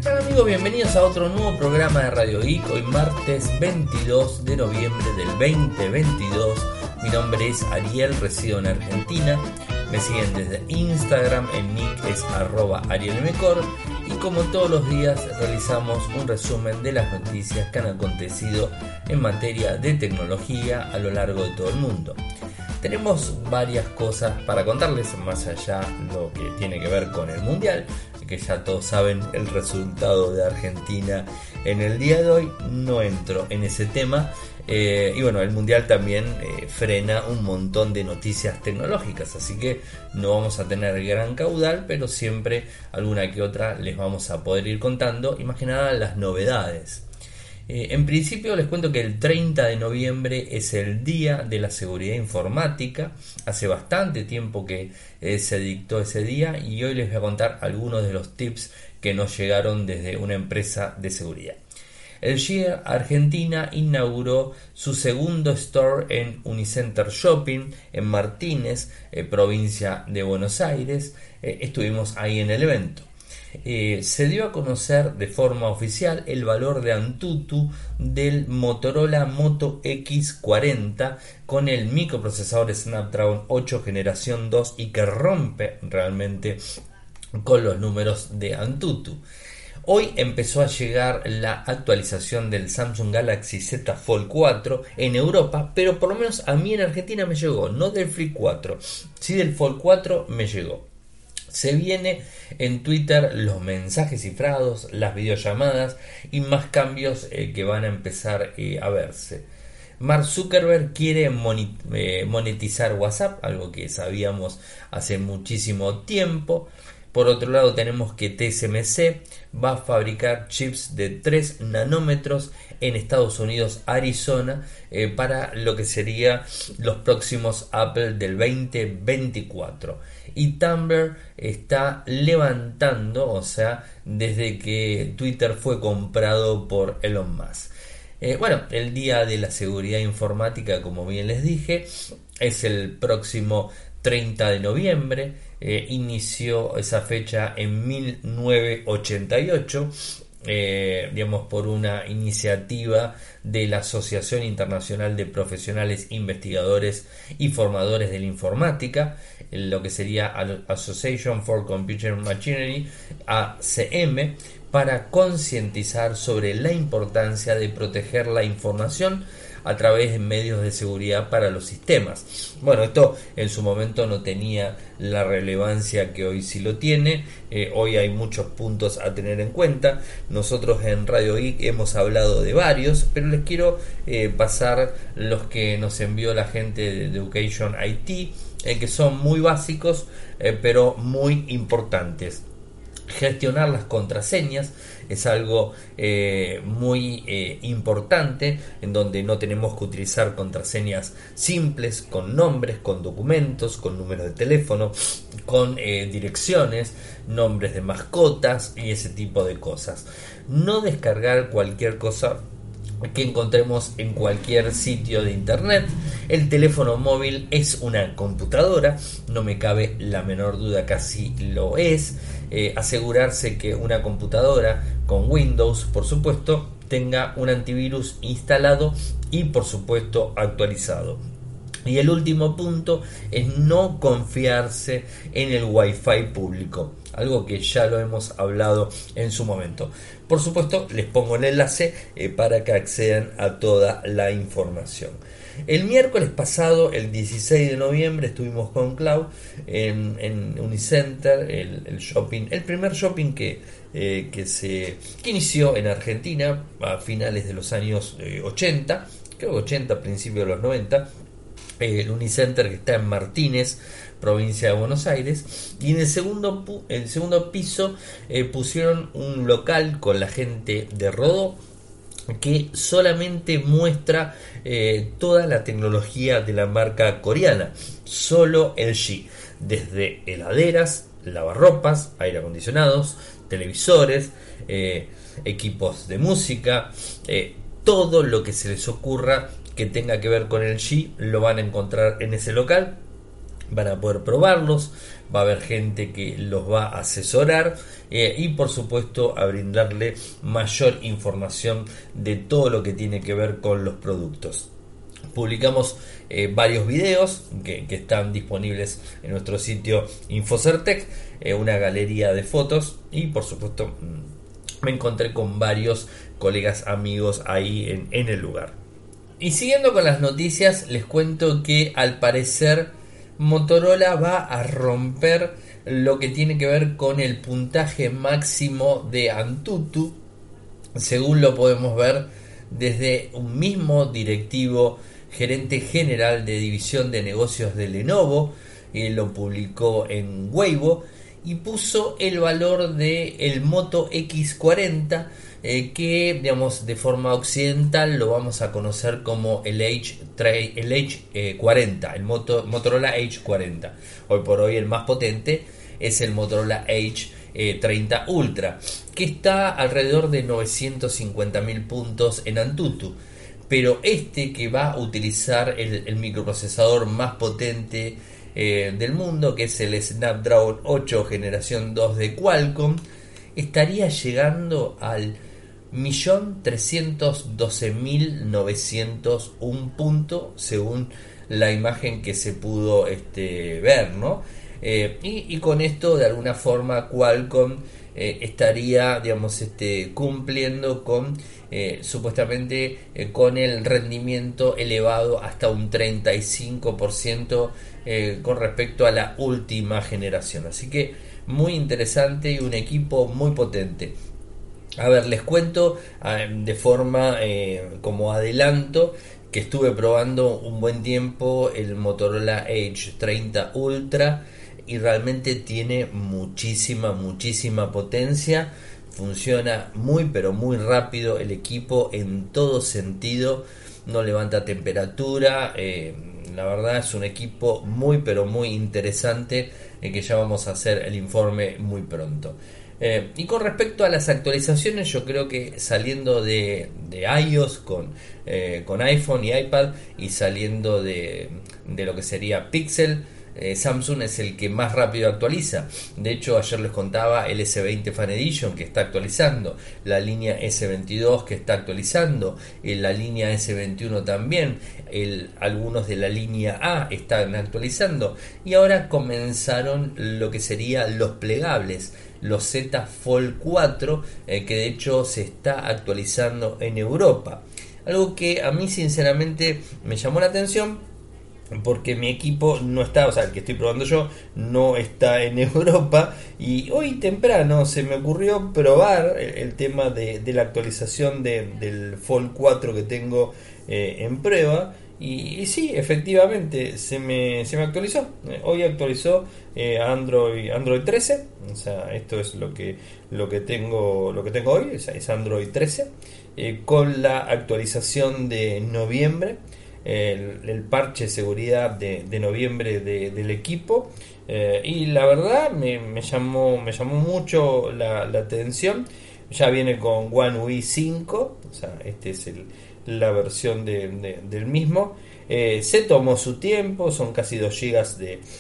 Hola amigos, bienvenidos a otro nuevo programa de Radio Geek. Hoy martes 22 de noviembre del 2022. Mi nombre es Ariel, resido en Argentina. Me siguen desde Instagram, el nick es @arielmcor. Y como todos los días realizamos un resumen de las noticias que han acontecido en materia de tecnología a lo largo de todo el mundo. Tenemos varias cosas para contarles, más allá lo que tiene que ver con el Mundial, que ya todos saben el resultado de Argentina en el día de hoy. No entro en ese tema. Y bueno, el Mundial también frena un montón de noticias tecnológicas, así que no vamos a tener gran caudal, pero siempre alguna que otra les vamos a poder ir contando, y más que nada las novedades. En principio les cuento que el 30 de noviembre es el Día de la Seguridad Informática. Hace bastante tiempo que se dictó ese día y hoy les voy a contar algunos de los tips que nos llegaron desde una empresa de seguridad. LG Argentina inauguró su segundo store en Unicenter Shopping en Martínez, provincia de Buenos Aires. Estuvimos ahí en el evento. Se dio a conocer de forma oficial el valor de Antutu del Motorola Moto X40 con el microprocesador Snapdragon 8 generación 2 y que rompe realmente con los números de Antutu. Hoy empezó a llegar la actualización del Samsung Galaxy Z Fold 4 en Europa, pero por lo menos a mí en Argentina me llegó, no del Flip 4, sí del Fold 4 me llegó. Se viene en Twitter los mensajes cifrados, las videollamadas y más cambios que van a empezar a verse. Mark Zuckerberg quiere monetizar WhatsApp, algo que sabíamos hace muchísimo tiempo. Por otro lado tenemos que TSMC va a fabricar chips de 3 nanómetros en Estados Unidos, Arizona, para lo que sería los próximos Apple del 2024. Y Tumblr está levantando, o sea, desde que Twitter fue comprado por Elon Musk. Bueno, el Día de la Seguridad Informática, como bien les dije, es el próximo 30 de noviembre. Inició esa fecha en 1988, digamos, por una iniciativa de la Asociación Internacional de Profesionales Investigadores y Formadores de la Informática, lo que sería Association for Computer Machinery, ACM, para concientizar sobre la importancia de proteger la información a través de medios de seguridad para los sistemas. Bueno, esto en su momento no tenía la relevancia que hoy sí lo tiene. Hoy hay muchos puntos a tener en cuenta. Nosotros en Radio Geek hemos hablado de varios, pero les quiero pasar los que nos envió la gente de Education IT, que son muy básicos, pero muy importantes. Gestionar las contraseñas es algo muy importante, en donde no tenemos que utilizar contraseñas simples con nombres, con documentos, con números de teléfono, con direcciones, nombres de mascotas y ese tipo de cosas. No descargar cualquier cosa que encontremos en cualquier sitio de internet. El teléfono móvil es una computadora, no me cabe la menor duda que así lo es. Asegurarse que una computadora con Windows, por supuesto, tenga un antivirus instalado y por supuesto actualizado. Y el último punto es no confiarse en el Wi-Fi público, algo que ya lo hemos hablado en su momento. Por supuesto, les pongo el enlace para que accedan a toda la información. El miércoles pasado, el 16 de noviembre, estuvimos con Clau en Unicenter, el shopping, el primer shopping que inició en Argentina a finales de los años 80, creo que 80, principios de los 90. El Unicenter, que está en Martínez, provincia de Buenos Aires, y en el segundo piso pusieron un local con la gente de Rodó, que solamente muestra toda la tecnología de la marca coreana, solo LG, desde heladeras, lavarropas, aire acondicionados, televisores, equipos de música, todo lo que se les ocurra que tenga que ver con LG lo van a encontrar en ese local. van a poder probarlos, va a haber gente que los va a asesorar y por supuesto a brindarle mayor información de todo lo que tiene que ver con los productos. Publicamos varios videos que están disponibles en nuestro sitio Infocertec, una galería de fotos, y por supuesto me encontré con varios colegas amigos ahí en el lugar. Y siguiendo con las noticias, les cuento que al parecer Motorola va a romper lo que tiene que ver con el puntaje máximo de Antutu, según lo podemos ver desde un mismo directivo gerente general de división de negocios de Lenovo. Lo publicó en Weibo y puso el valor de el Moto X40, que digamos de forma occidental lo vamos a conocer como el H40, el Motorola H40. Hoy por hoy el más potente es el Motorola H30 Ultra, que está alrededor de 950.000 puntos en Antutu. Pero este, que va a utilizar el microprocesador más potente del mundo, que es el Snapdragon 8 generación 2 de Qualcomm, estaría llegando al 1.312.901 puntos, según la imagen que se pudo ver, ¿no? Y con esto, de alguna forma, Qualcomm estaría, digamos, cumpliendo con supuestamente con el rendimiento elevado hasta un 35% con respecto a la última generación. Así que muy interesante y un equipo muy potente. A ver, les cuento de forma como adelanto que estuve probando un buen tiempo el Motorola H30 Ultra y realmente tiene muchísima potencia. Funciona muy pero muy rápido el equipo en todo sentido, no levanta temperatura, la verdad es un equipo muy pero muy interesante, que ya vamos a hacer el informe muy pronto. Y con respecto a las actualizaciones, yo creo que saliendo de iOS con iPhone y iPad, y saliendo de lo que sería Pixel, Samsung es el que más rápido actualiza. De hecho, ayer les contaba el S20 Fan Edition que está actualizando, la línea S22 que está actualizando, la línea S21 también, algunos de la línea A están actualizando, y ahora comenzaron lo que serían los plegables, los Z Fold 4, que de hecho se está actualizando en Europa. Algo que a mí sinceramente me llamó la atención, porque mi equipo no está, o sea, el que estoy probando yo no está en Europa, y hoy temprano se me ocurrió probar el tema de la actualización del Fold 4 que tengo en prueba, y sí, efectivamente se me actualizó. Hoy actualizó Android 13, o sea, esto es lo que tengo hoy, es Android 13, con la actualización de noviembre, el parche de seguridad de noviembre del equipo, y la verdad me llamó mucho la atención. Ya viene con One UI 5, o sea, este es la versión del mismo. Se tomó su tiempo, son casi 2 gigas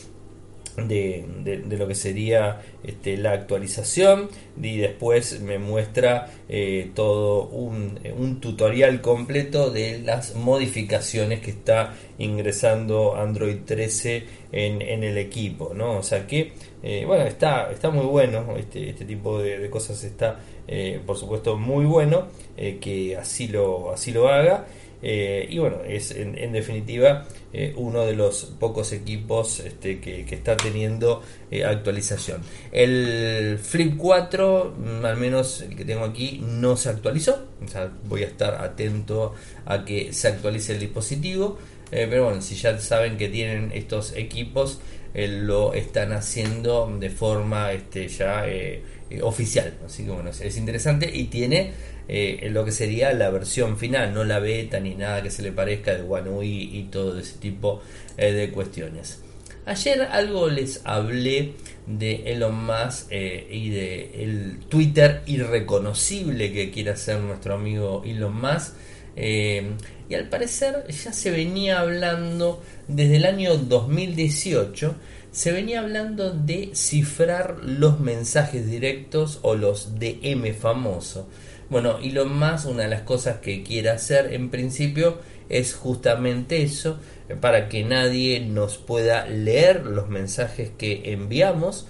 de lo que sería la actualización, y después me muestra todo un tutorial completo de las modificaciones que está ingresando Android 13 en el equipo, ¿no? O sea que bueno, está muy bueno este tipo de cosas, está por supuesto muy bueno que así lo haga. Y bueno, es en definitiva uno de los pocos equipos que está teniendo actualización. El Flip 4, al menos el que tengo aquí, no se actualizó, o sea, voy a estar atento a que se actualice el dispositivo, pero bueno, si ya saben que tienen estos equipos, lo están haciendo de forma ya oficial, así que bueno, es interesante, y tiene lo que sería la versión final, no la beta ni nada que se le parezca de One UI y todo ese tipo de cuestiones. Ayer algo les hablé de Elon Musk y de el Twitter irreconocible que quiere hacer nuestro amigo Elon Musk. Y al parecer ya se venía hablando desde el año 2018, se venía hablando de cifrar los mensajes directos o los DM famosos. Bueno, Elon Musk, una de las cosas que quiere hacer en principio es justamente eso, para que nadie nos pueda leer los mensajes que enviamos.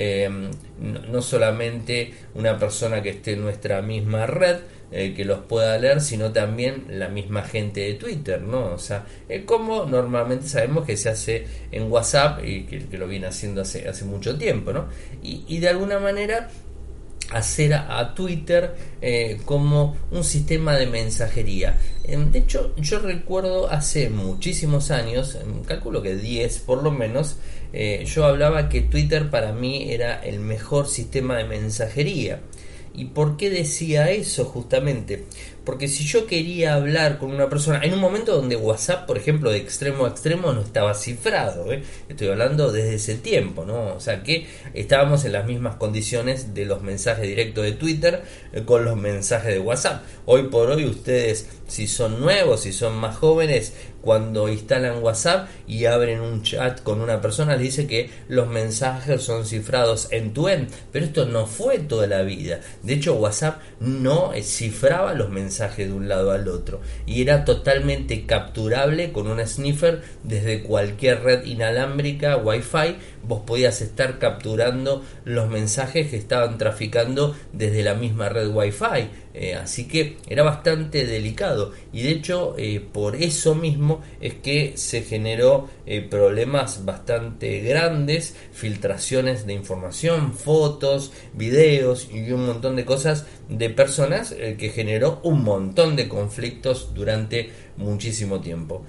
No solamente una persona que esté en nuestra misma red que los pueda leer, sino también la misma gente de Twitter, ¿no? O sea, como normalmente sabemos que se hace en WhatsApp y que lo viene haciendo hace mucho tiempo, ¿no? Y de alguna manera hacer a Twitter como un sistema de mensajería. De hecho, yo recuerdo hace muchísimos años, calculo que 10 por lo menos, yo hablaba que Twitter para mí era el mejor sistema de mensajería. ¿Y por qué decía eso justamente? Porque si yo quería hablar con una persona, en un momento donde WhatsApp, por ejemplo, de extremo a extremo no estaba cifrado, estoy hablando desde ese tiempo, ¿no? O sea que estábamos en las mismas condiciones de los mensajes directos de Twitter con los mensajes de WhatsApp. Hoy por hoy ustedes, si son nuevos, si son más jóvenes, cuando instalan WhatsApp y abren un chat con una persona, les dice que los mensajes son cifrados end-to-end, pero esto no fue toda la vida. De hecho, WhatsApp no cifraba los mensajes de un lado al otro y era totalmente capturable con un sniffer desde cualquier red inalámbrica, Wi-Fi. Vos podías estar capturando los mensajes que estaban traficando desde la misma red Wi-Fi, así que era bastante delicado y de hecho por eso mismo es que se generó problemas bastante grandes, filtraciones de información, fotos, videos y un montón de cosas de personas, que generó un montón de conflictos durante muchísimo tiempo.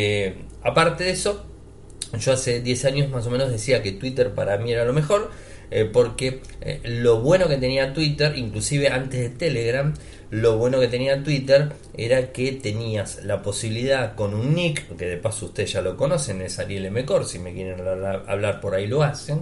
Aparte de eso, yo hace 10 años más o menos decía que Twitter para mí era lo mejor, porque lo bueno que tenía Twitter, inclusive antes de Telegram, lo bueno que tenía Twitter era que tenías la posibilidad con un nick, que de paso ustedes ya lo conocen, es Ariel M. Cor, si me quieren hablar por ahí lo hacen.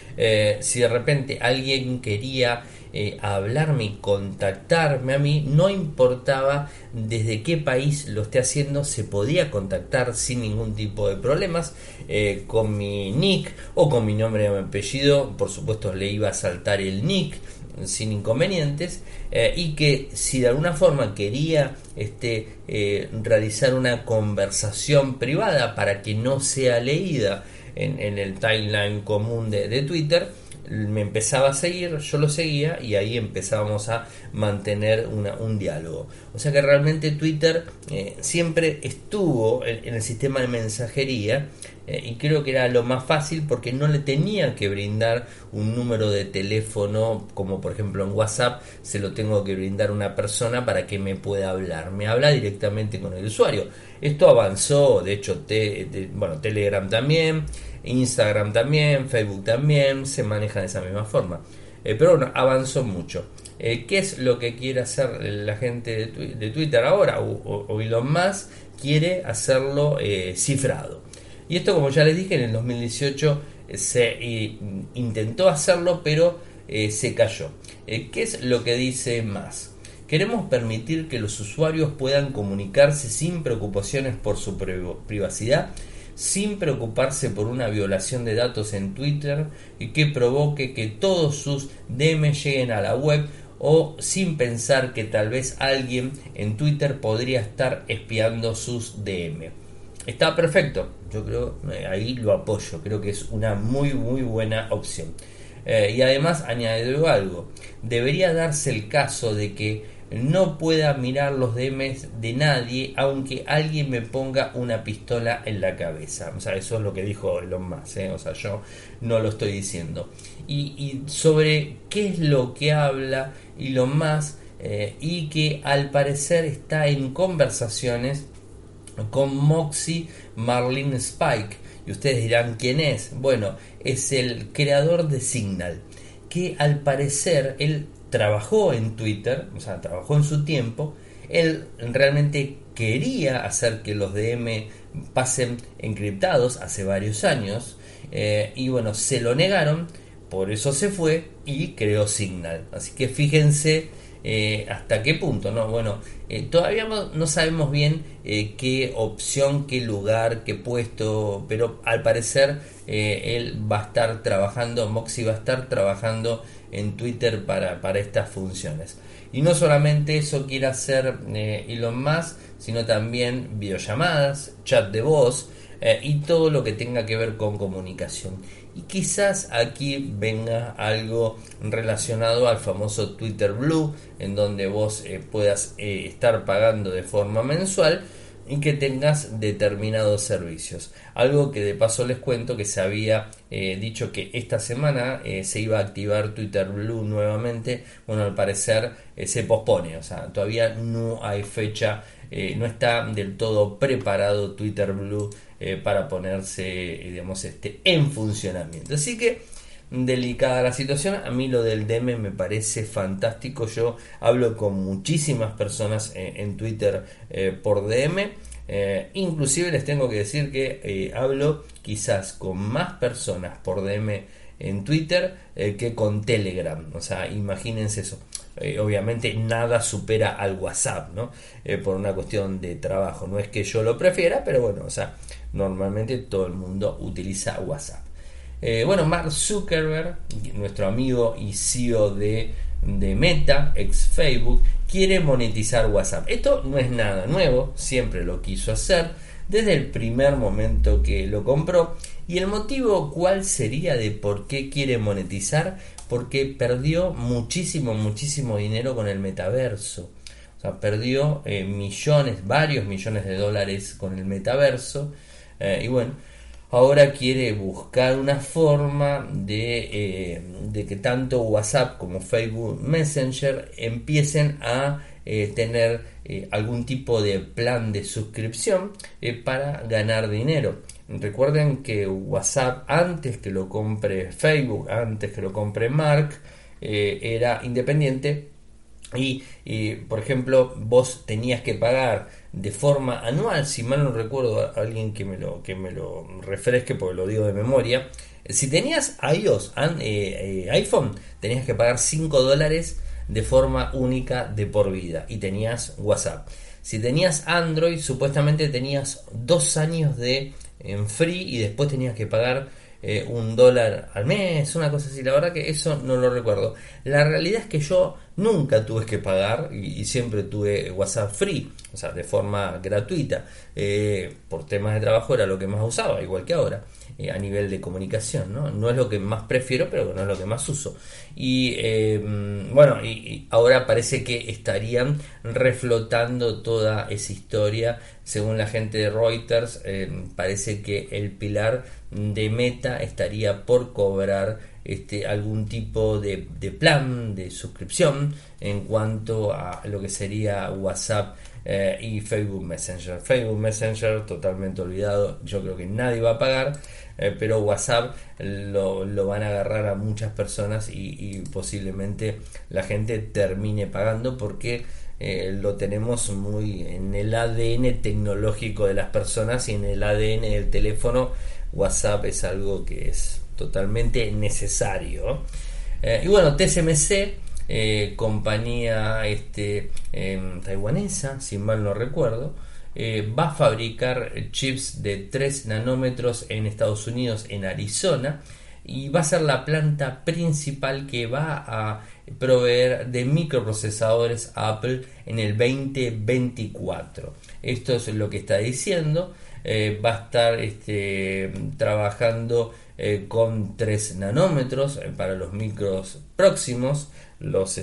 Si de repente alguien quería hablarme y contactarme a mí, no importaba desde qué país lo esté haciendo, se podía contactar sin ningún tipo de problemas, con mi nick o con mi nombre y mi apellido. Por supuesto le iba a saltar el nick sin inconvenientes, y que si de alguna forma quería realizar una conversación privada para que no sea leída en el timeline común de Twitter, me empezaba a seguir, yo lo seguía y ahí empezábamos a mantener un diálogo. O sea que realmente Twitter siempre estuvo en el sistema de mensajería, y creo que era lo más fácil porque no le tenía que brindar un número de teléfono como por ejemplo en WhatsApp se lo tengo que brindar a una persona para que me pueda hablar, me habla directamente con el usuario. Esto avanzó, de hecho Telegram también, Instagram también, Facebook también se maneja de esa misma forma, pero bueno, avanzó mucho. ¿Qué es lo que quiere hacer la gente de Twitter ahora? O Elon Musk quiere hacerlo cifrado. Y esto, como ya les dije, en el 2018 se intentó hacerlo, pero se cayó. ¿Qué es lo que dice Musk? Queremos permitir que los usuarios puedan comunicarse sin preocupaciones por su privacidad, sin preocuparse por una violación de datos en Twitter y que provoque que todos sus DM lleguen a la web, o sin pensar que tal vez alguien en Twitter podría estar espiando sus DM. Está perfecto, yo creo, ahí lo apoyo, creo que es una muy buena opción. Y además añadió algo, debería darse el caso de que no pueda mirar los DMs de nadie aunque alguien me ponga una pistola en la cabeza. O sea, eso es lo que dijo Elon Musk, o sea, yo no lo estoy diciendo. Y sobre qué es lo que habla Elon Musk, y que al parecer está en conversaciones con Moxie Marlin Spike. Y ustedes dirán quién es. Bueno, es el creador de Signal, que al parecer él trabajó en Twitter, o sea, trabajó en su tiempo. Él realmente quería hacer que los DM pasen encriptados hace varios años, y bueno, se lo negaron, por eso se fue y creó Signal. Así que fíjense ¿Hasta qué punto? No, bueno, todavía no sabemos bien qué opción, qué lugar, qué puesto, pero al parecer él va a estar trabajando, Moxie va a estar trabajando en Twitter para estas funciones. Y no solamente eso quiere hacer Elon Musk, sino también videollamadas, chat de voz y todo lo que tenga que ver con comunicación. Y quizás aquí venga algo relacionado al famoso Twitter Blue, en donde vos puedas estar pagando de forma mensual y que tengas determinados servicios. Algo que de paso les cuento que se había dicho que esta semana se iba a activar Twitter Blue nuevamente. Bueno, al parecer se pospone, o sea, todavía no hay fecha, no está del todo preparado Twitter Blue para ponerse, digamos, en funcionamiento. Así que delicada la situación. A mí lo del DM me parece fantástico. Yo hablo con muchísimas personas en Twitter por DM. Inclusive les tengo que decir que hablo quizás con más personas por DM en Twitter que con Telegram. O sea, imagínense eso. Obviamente nada supera al WhatsApp, ¿no? Por una cuestión de trabajo. No es que yo lo prefiera, pero bueno, o sea, normalmente todo el mundo utiliza WhatsApp. Bueno, Mark Zuckerberg, nuestro amigo y CEO de Meta, ex Facebook, quiere monetizar WhatsApp. Esto no es nada nuevo, siempre lo quiso hacer desde el primer momento que lo compró. ¿Y el motivo cuál sería de por qué quiere monetizar? Porque perdió muchísimo dinero con el metaverso. O sea, perdió varios millones de dólares con el metaverso. Y bueno, ahora quiere buscar una forma de que tanto WhatsApp como Facebook Messenger empiecen a tener algún tipo de plan de suscripción para ganar dinero. Recuerden que WhatsApp, antes que lo compre Facebook, antes que lo compre Mark, era independiente. Y por ejemplo, vos tenías que pagar de forma anual, si mal no recuerdo, alguien que me lo refresque porque lo digo de memoria. Si tenías iPhone, tenías que pagar $5 de forma única de por vida y tenías WhatsApp. Si tenías Android, supuestamente tenías 2 años en free y después tenías que pagar $1 al mes, una cosa así. La verdad que eso no lo recuerdo. La realidad es que yo nunca tuve que pagar y siempre tuve WhatsApp free, o sea, de forma gratuita. Por temas de trabajo era lo que más usaba, igual que ahora, a nivel de comunicación, ¿no? No es lo que más prefiero, pero no es lo que más uso. Y bueno, y ahora parece que estarían reflotando toda esa historia. Según la gente de Reuters, parece que el pilar de Meta estaría por cobrar algún tipo de plan de suscripción en cuanto a lo que sería WhatsApp y Facebook Messenger. Facebook Messenger totalmente olvidado, yo creo que nadie va a pagar, pero WhatsApp lo van a agarrar a muchas personas y posiblemente la gente termine pagando porque lo tenemos muy en el ADN tecnológico de las personas y en el ADN del teléfono. WhatsApp es algo que es totalmente necesario. Y bueno, TSMC, compañía taiwanesa, si mal no recuerdo, va a fabricar chips de 3 nanómetros en Estados Unidos, en Arizona, y va a ser la planta principal que va a proveer de microprocesadores a Apple en el 2024. Esto es lo que está diciendo. Va a estar trabajando con 3 nanómetros para los micros próximos, los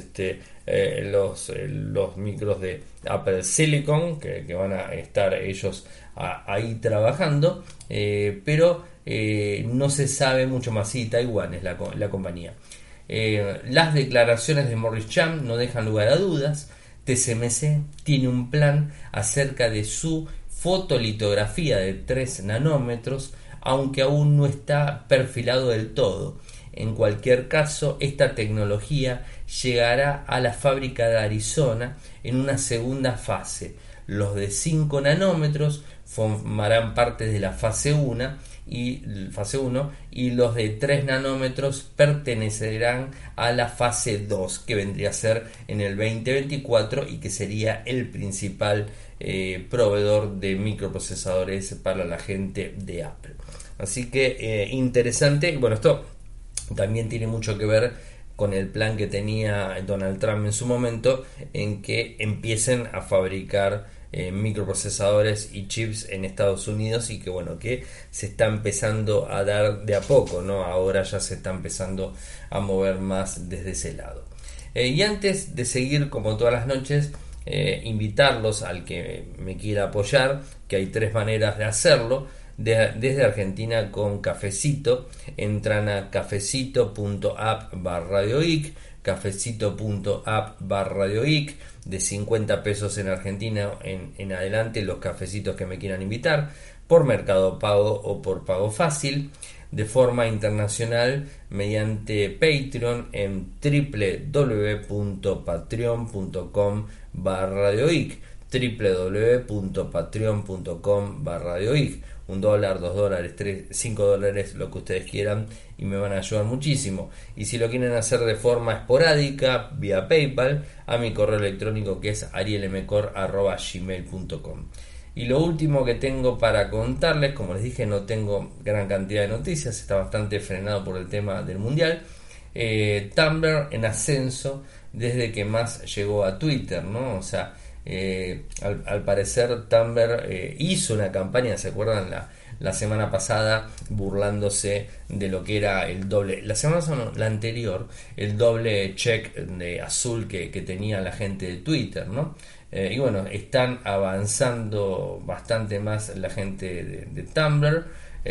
micros de Apple Silicon que van a estar ellos ahí trabajando, pero no se sabe mucho más. Sí, Taiwán es la compañía. Las declaraciones de Morris Chang no dejan lugar a dudas. TSMC tiene un plan acerca de su fotolitografía de 3 nanómetros, aunque aún no está perfilado del todo. En cualquier caso, esta tecnología llegará a la fábrica de Arizona en una segunda fase. Los de 5 nanómetros formarán parte de la fase 1 y fase 1, y los de 3 nanómetros pertenecerán a la fase 2, que vendría a ser en el 2024 y que sería el principal proveedor de microprocesadores para la gente de Apple. Así que interesante. Bueno, esto también tiene mucho que ver con el plan que tenía Donald Trump en su momento, en que empiecen a fabricar microprocesadores y chips en Estados Unidos, y que bueno, que se está empezando a dar de a poco, ¿no? Ahora ya se está empezando a mover más desde ese lado. Y antes de seguir, como todas las noches, invitarlos al que me quiera apoyar, que hay 3 maneras de hacerlo. Desde Argentina con Cafecito, entran a cafecito.app/radioic, cafecito.app/radioic, de 50 pesos en Argentina en adelante los cafecitos que me quieran invitar, por Mercado Pago o por Pago Fácil, de forma internacional mediante Patreon en www.patreon.com/radioic, www.patreon.com/radioic. $1, $2, $3, $5, lo que ustedes quieran, y me van a ayudar muchísimo. Y si lo quieren hacer de forma esporádica, vía PayPal, a mi correo electrónico, que es arielmcor@gmail.com. Y lo último que tengo para contarles, como les dije, no tengo gran cantidad de noticias, está bastante frenado por el tema del mundial. Tumblr en ascenso desde que más llegó a Twitter, ¿no? O sea, al parecer Tumblr hizo una campaña, ¿se acuerdan? La semana pasada, burlándose de lo que era el doble, la anterior, el doble check de azul que tenía la gente de Twitter, ¿no? Y bueno, están avanzando bastante más la gente de Tumblr.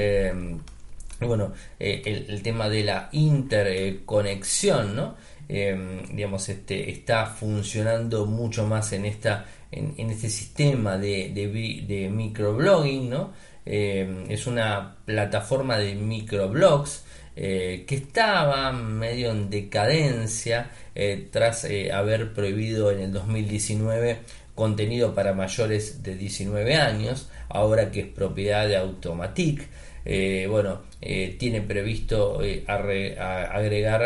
Bueno, el tema de la interconexión, ¿no? Digamos, está funcionando mucho más en este sistema de microblogging, ¿no? Es una plataforma de microblogs que estaba medio en decadencia tras haber prohibido en el 2019 contenido para mayores de 19 años, ahora que es propiedad de Automatic. Tiene previsto agregar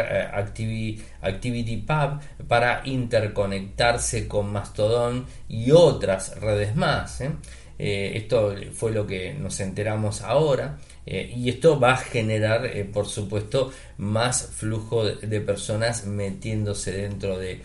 ActivityPub para interconectarse con Mastodon y otras redes más. Esto fue lo que nos enteramos ahora, y esto va a generar, por supuesto, más flujo de personas metiéndose dentro de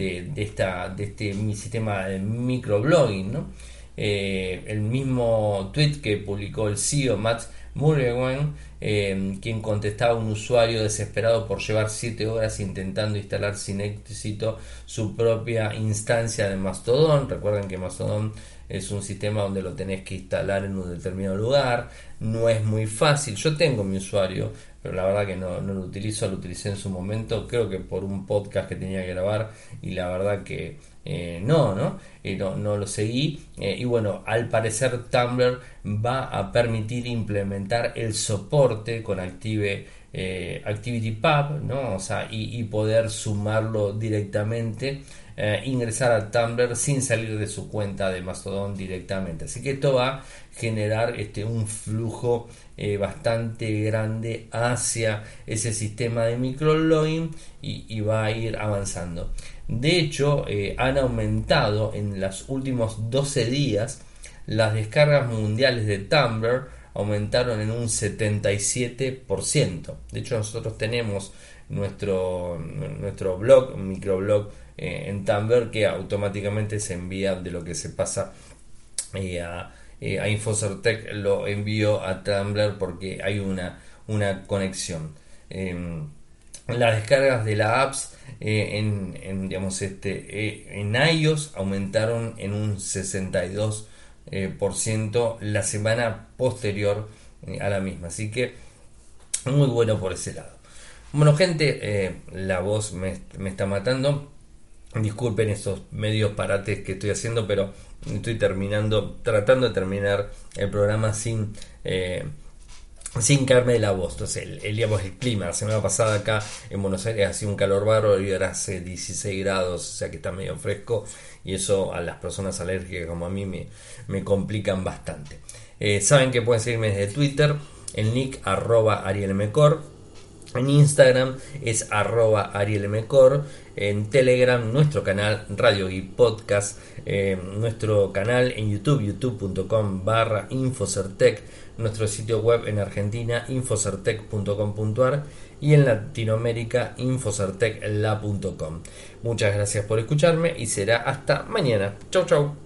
este sistema de microblogging, ¿no? El mismo tweet que publicó el CEO Matt Mullenweg, quien contestaba a un usuario desesperado por llevar 7 horas intentando instalar sin éxito su propia instancia de Mastodon. Recuerden que Mastodon es un sistema donde lo tenés que instalar en un determinado lugar, no es muy fácil. Yo tengo mi usuario, pero la verdad que no lo utilizo, lo utilicé en su momento, creo que por un podcast que tenía que grabar, y la verdad que no lo seguí. Y bueno, al parecer Tumblr va a permitir implementar el soporte con ActivityPub, ¿no? O sea, y poder sumarlo directamente, ingresar a Tumblr sin salir de su cuenta de Mastodon directamente. Así que esto va a generar un flujo bastante grande hacia ese sistema de microblogging, y va a ir avanzando. De hecho, han aumentado en los últimos 12 días las descargas mundiales de Tumblr, aumentaron en un 77%. De hecho, nosotros tenemos nuestro blog, microblog, en Tumblr, que automáticamente se envía de lo que se pasa a Infocertec, lo envío a Tumblr porque hay una conexión. Las descargas de la apps en iOS aumentaron en un 62% la semana posterior a la misma, así que muy bueno por ese lado. Bueno, gente, la voz me está matando, disculpen esos medios parates que estoy haciendo, pero estoy tratando de terminar el programa sin caerme de la voz. Entonces el clima, la semana pasada acá en Buenos Aires hacía un calor bárbaro y ahora hace 16 grados, o sea que está medio fresco, y eso a las personas alérgicas como a mí me complican bastante. Saben que pueden seguirme desde Twitter, el nick @arielmcor. En Instagram es @arielmcor. En Telegram, nuestro canal Radio y Podcast. Nuestro canal en YouTube, youtube.com/Infocertec. Nuestro sitio web en Argentina, infocertec.com.ar. Y en Latinoamérica, infocertecla.com. Muchas gracias por escucharme y será hasta mañana. Chau, chau.